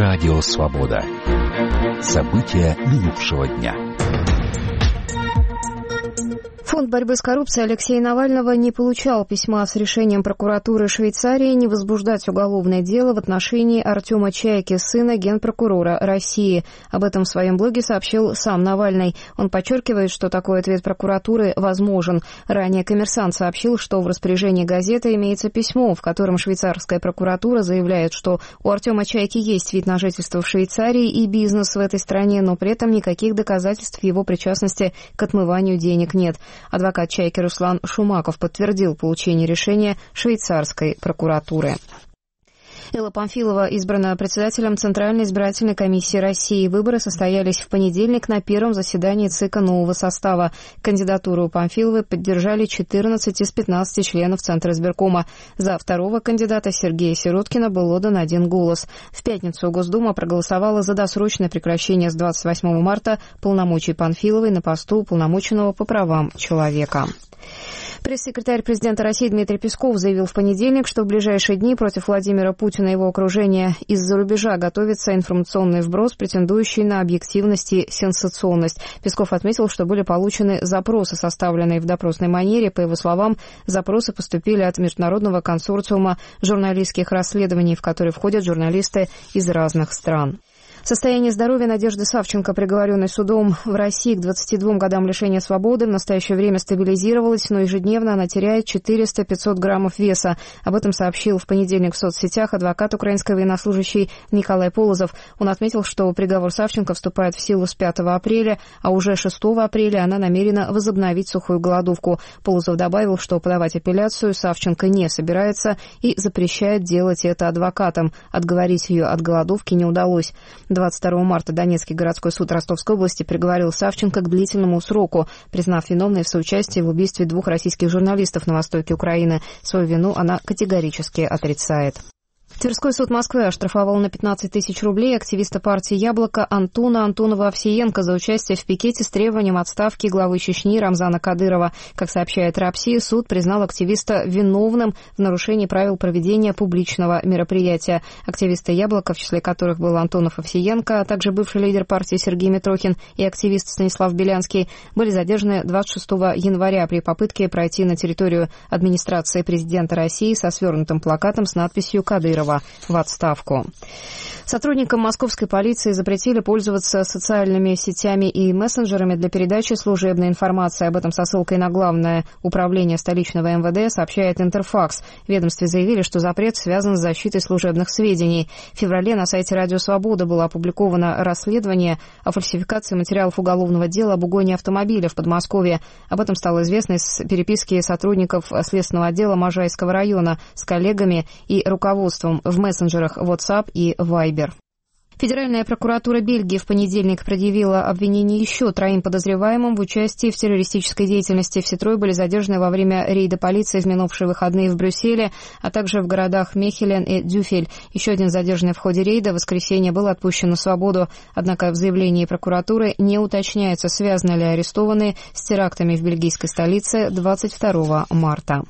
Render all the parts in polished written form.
Радио Свобода. События минувшего дня. Фонд борьбы с коррупцией Алексея Навального не получал письма с решением прокуратуры Швейцарии не возбуждать уголовное дело в отношении Артема Чайки, сына генпрокурора России. Об этом в своем блоге сообщил сам Навальный. Он подчеркивает, что такой ответ прокуратуры возможен. Ранее «Коммерсант» сообщил, что в распоряжении газеты имеется письмо, в котором швейцарская прокуратура заявляет, что у Артема Чайки есть вид на жительство в Швейцарии и бизнес в этой стране, но при этом никаких доказательств его причастности к отмыванию денег нет. Адвокат Чайки Руслан Шумаков подтвердил получение решения швейцарской прокуратуры. Элла Памфилова избрана председателем Центральной избирательной комиссии России. Выборы состоялись в понедельник на первом заседании ЦИКа нового состава. Кандидатуру Памфиловой поддержали 14 из 15 членов Центра избиркома. За второго кандидата Сергея Сироткина был отдан 1 голос. В пятницу Госдума проголосовала за досрочное прекращение с 28 марта полномочий Памфиловой на посту уполномоченного по правам человека. Пресс-секретарь президента России Дмитрий Песков заявил в понедельник, что в ближайшие дни против Владимира Путина и его окружения из-за рубежа готовится информационный вброс, претендующий на объективность и сенсационность. Песков отметил, что были получены запросы, составленные в допросной манере. По его словам, запросы поступили от Международного консорциума журналистских расследований, в который входят журналисты из разных стран. Состояние здоровья Надежды Савченко, приговоренной судом в России к 22 годам лишения свободы, в настоящее время стабилизировалось, но ежедневно она теряет 400-500 граммов веса. Об этом сообщил в понедельник в соцсетях адвокат украинской военнослужащей Николай Полозов. Он отметил, что приговор Савченко вступает в силу с 5 апреля, а уже 6 апреля она намерена возобновить сухую голодовку. Полозов добавил, что подавать апелляцию Савченко не собирается и запрещает делать это адвокатам. Отговорить ее от голодовки не удалось. 22 марта Донецкий городской суд Ростовской области приговорил Савченко к длительному сроку, признав виновной в соучастии в убийстве 2 российских журналистов на востоке Украины. Свою вину она категорически отрицает. Тверской суд Москвы оштрафовал на 15 тысяч рублей активиста партии «Яблоко» Антона Антонова-Овсиенко за участие в пикете с требованием отставки главы Чечни Рамзана Кадырова. Как сообщает РАПСИ, суд признал активиста виновным в нарушении правил проведения публичного мероприятия. Активисты «Яблоко», в числе которых был Антонов-Овсиенко, а также бывший лидер партии Сергей Митрохин и активист Станислав Белянский, были задержаны 26 января при попытке пройти на территорию администрации президента России со свернутым плакатом с надписью «Кадырова в отставку». Сотрудникам московской полиции запретили пользоваться социальными сетями и мессенджерами для передачи служебной информации. Об этом со ссылкой на Главное управление столичного МВД сообщает Интерфакс. В ведомстве заявили, что запрет связан с защитой служебных сведений. В феврале на сайте «Радио Свобода» было опубликовано расследование о фальсификации материалов уголовного дела об угоне автомобиля в Подмосковье. Об этом стало известно из переписки сотрудников Следственного отдела Можайского района с коллегами и руководством в мессенджерах WhatsApp и Viber. Федеральная прокуратура Бельгии в понедельник предъявила обвинение еще 3 подозреваемым в участии в террористической деятельности. Все 3 были задержаны во время рейда полиции в минувшие выходные в Брюсселе, а также в городах Мехелен и Дюфель. Еще один задержанный в ходе рейда в воскресенье был отпущен на свободу. Однако в заявлении прокуратуры не уточняется, связаны ли арестованные с терактами в бельгийской столице 22 марта.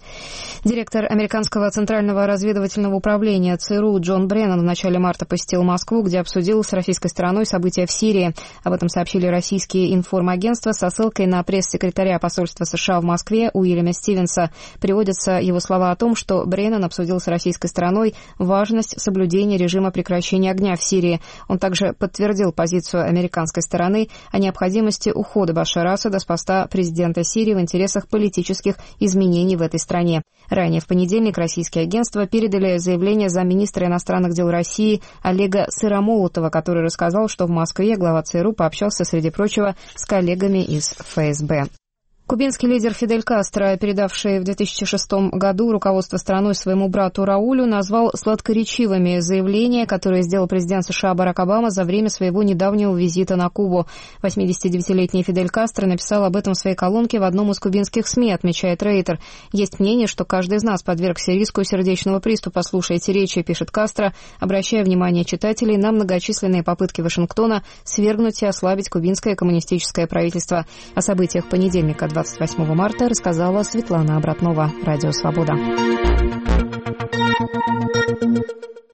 Директор американского Центрального разведывательного управления ЦРУ Джон Бреннан в начале марта посетил Москву, где обсудил с российской стороной события в Сирии. Об этом сообщили российские информагентства со ссылкой на пресс-секретаря посольства США в Москве Уильяма Стивенса. Приводятся его слова о том, что Бреннан обсудил с российской стороной важность соблюдения режима прекращения огня в Сирии. Он также подтвердил позицию американской стороны о необходимости ухода Башара Асада с поста президента Сирии в интересах политических изменений в этой стране. Ранее в понедельник российские агентства передали заявление замминистра иностранных дел России Олега Сыромолотова, который рассказал, что в Москве глава ЦРУ пообщался, среди прочего, с коллегами из ФСБ. Кубинский лидер Фидель Кастро, передавший в 2006 году руководство страной своему брату Раулю, назвал сладкоречивыми заявления, которые сделал президент США Барак Обама за время своего недавнего визита на Кубу. 89-летний Фидель Кастро написал об этом в своей колонке в одном из кубинских СМИ, отмечает Рейтер. «Есть мнение, что каждый из нас подвергся риску сердечного приступа. Слушайте речи», пишет Кастро, обращая внимание читателей на многочисленные попытки Вашингтона свергнуть и ослабить кубинское коммунистическое правительство. О событиях понедельника 28 марта рассказала Светлана Обратнова, Радио Свобода.